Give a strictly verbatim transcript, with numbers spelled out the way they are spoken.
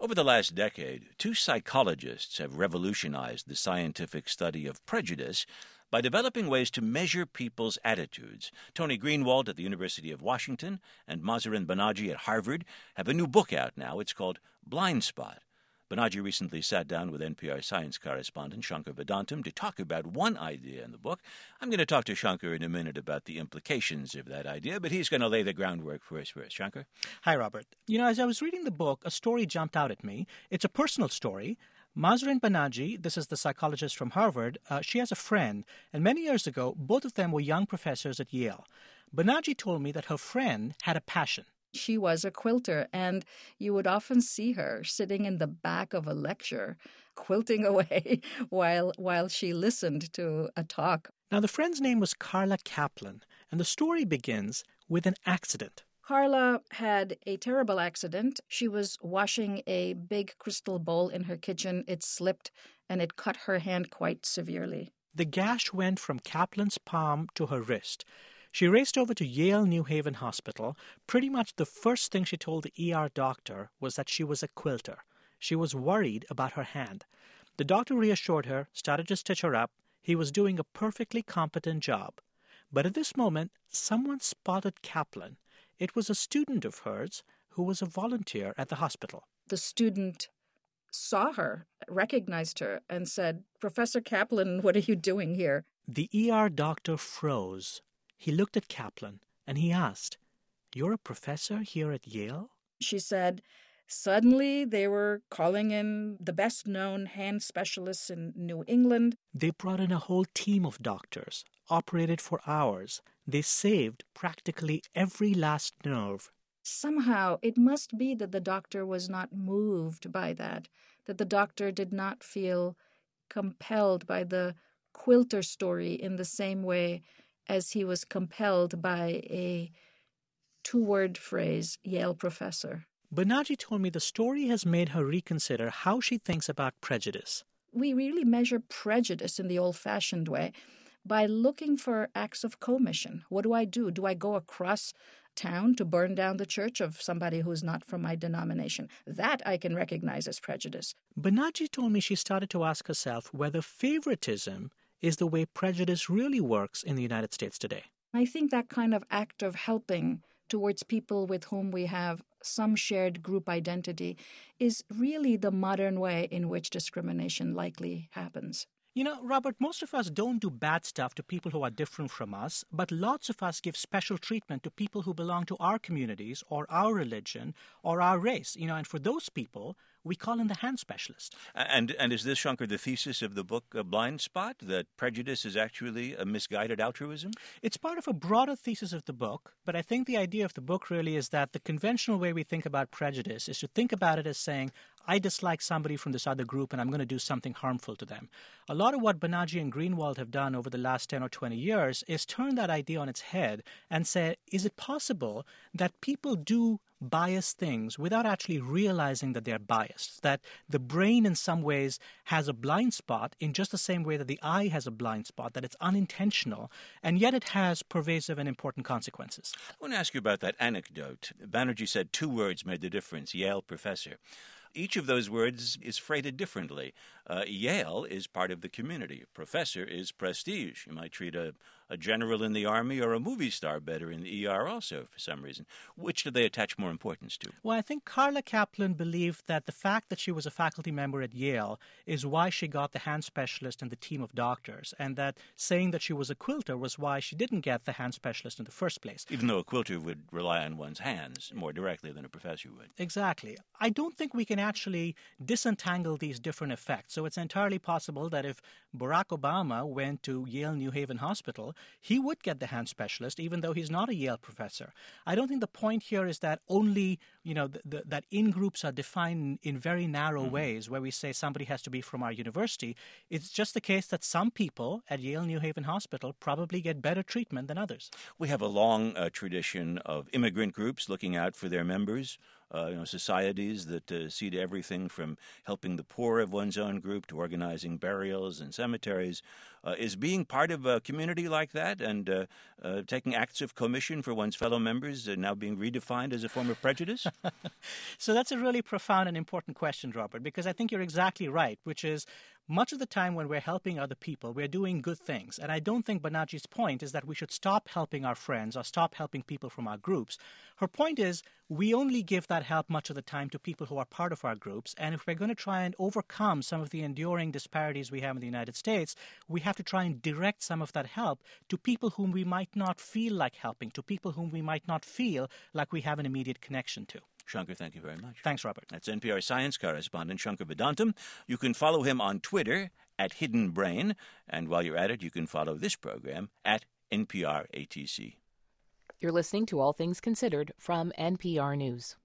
Over the last decade, two psychologists have revolutionized the scientific study of prejudice by developing ways to measure people's attitudes. Tony Greenwald at the University of Washington and Mahzarin Banaji at Harvard have a new book out now. It's called Blind Spot. Banaji recently sat down with N P R science correspondent Shankar Vedantam to talk about one idea in the book. I'm going to talk to Shankar in a minute about the implications of that idea, but he's going to lay the groundwork for us first. Shankar? Hi, Robert. You know, as I was reading the book, a story jumped out at me. It's a personal story. Mahzarin Banaji, this is the psychologist from Harvard, uh, she has a friend, and many years ago, both of them were young professors at Yale. Banaji told me that her friend had a passion. She was a quilter, and you would often see her sitting in the back of a lecture, quilting away while while she listened to a talk. Now, the friend's name was Carla Kaplan, and the story begins with an accident. Carla had a terrible accident. She was washing a big crystal bowl in her kitchen. It slipped, and it cut her hand quite severely. The gash went from Kaplan's palm to her wrist. She raced over to Yale New Haven Hospital. Pretty much the first thing she told the E R doctor was that she was a quilter. She was worried about her hand. The doctor reassured her, started to stitch her up. He was doing a perfectly competent job. But at this moment, someone spotted Kaplan. It was a student of hers who was a volunteer at the hospital. The student saw her, recognized her, and said, "Professor Kaplan, what are you doing here?" The E R doctor froze. He looked at Kaplan, and he asked, "You're a professor here at Yale?" She said, "Suddenly they were calling in the best-known hand specialists in New England." They brought in a whole team of doctors, operated for hours. They saved practically every last nerve. Somehow it must be that the doctor was not moved by that, that the doctor did not feel compelled by the quilter story in the same way as he was compelled by a two-word phrase, Yale professor. Banaji told me the story has made her reconsider how she thinks about prejudice. We really measure prejudice in the old-fashioned way by looking for acts of commission. What do I do? Do I go across town to burn down the church of somebody who's not from my denomination? That I can recognize as prejudice. Banaji told me she started to ask herself whether favoritism is the way prejudice really works in the United States today. I think that kind of act of helping towards people with whom we have some shared group identity is really the modern way in which discrimination likely happens. You know, Robert, most of us don't do bad stuff to people who are different from us, but lots of us give special treatment to people who belong to our communities or our religion or our race. You know, and for those people, we call in the hand specialist. And and is this, Shankar, the thesis of the book uh, Blind Spot, that prejudice is actually a misguided altruism? It's part of a broader thesis of the book, but I think the idea of the book really is that the conventional way we think about prejudice is to think about it as saying, I dislike somebody from this other group and I'm going to do something harmful to them. A lot of what Banaji and Greenwald have done over the last ten or twenty years is turn that idea on its head and say, is it possible that people do bias things without actually realizing that they're biased, that the brain in some ways has a blind spot in just the same way that the eye has a blind spot, that it's unintentional, and yet it has pervasive and important consequences. I want to ask you about that anecdote. Banerjee said two words made the difference, Yale professor. Each of those words is freighted differently. Uh, Yale is part of the community. Professor is prestige. You might treat a, a general in the Army or a movie star better in the E R also for some reason. Which do they attach more importance to? Well, I think Carla Kaplan believed that the fact that she was a faculty member at Yale is why she got the hand specialist and the team of doctors, and that saying that she was a quilter was why she didn't get the hand specialist in the first place. Even though a quilter would rely on one's hands more directly than a professor would. Exactly. I don't think we can actually disentangle these different effects. So it's entirely possible that if Barack Obama went to Yale New Haven Hospital, he would get the hand specialist, even though he's not a Yale professor. I don't think the point here is that only, you know, the, the, that in-groups are defined in very narrow mm-hmm. ways, where we say somebody has to be from our university. It's just the case that some people at Yale New Haven Hospital probably get better treatment than others. We have a long uh, tradition of immigrant groups looking out for their members. uh, you know, societies that uh, see to everything from helping the poor of one's own group to organizing burials and cemeteries. Uh, is being part of a community like that and uh, uh, taking acts of commission for one's fellow members uh, now being redefined as a form of prejudice? So that's a really profound and important question, Robert, because I think you're exactly right, which is much of the time when we're helping other people, we're doing good things. And I don't think Banaji's point is that we should stop helping our friends or stop helping people from our groups. Her point is we only give that help much of the time to people who are part of our groups. And if we're going to try and overcome some of the enduring disparities we have in the United States, we have to try and direct some of that help to people whom we might not feel like helping, to people whom we might not feel like we have an immediate connection to. Shankar, thank you very much. Thanks, Robert. That's N P R science correspondent Shankar Vedantam. You can follow him on Twitter at Hidden Brain. And while you're at it, you can follow this program at N P R A T C. You're listening to All Things Considered from N P R News.